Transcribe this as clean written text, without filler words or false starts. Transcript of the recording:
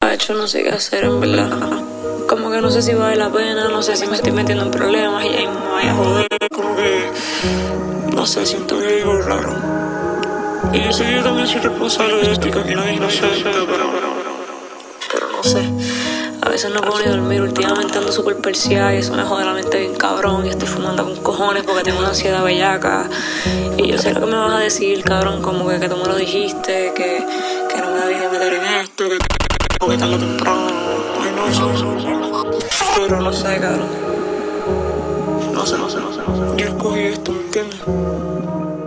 gacho, no sé qué hacer en verdad. Como que no sé si vale la pena, no sé si me estoy metiendo en problemas y ahí me voy a joder. Como que, no sé, siento que hay algo raro. Y yo sé que yo también soy responsable de esto y que aquí nadie es inocente, pero no sé. A veces no puedo ni dormir, últimamente ando súper perseada y eso me jode la mente bien cabrón. Y estoy fumando con cojones porque tengo una ansiedad bellaca. Y yo sé lo que me vas a decir, cabrón, como que tú me lo dijiste, que no me debí de meter en esto, que tarde o temprano. Ay, no, pero no sé, cabrón. No sé. Yo escogí esto, ¿me entiendes?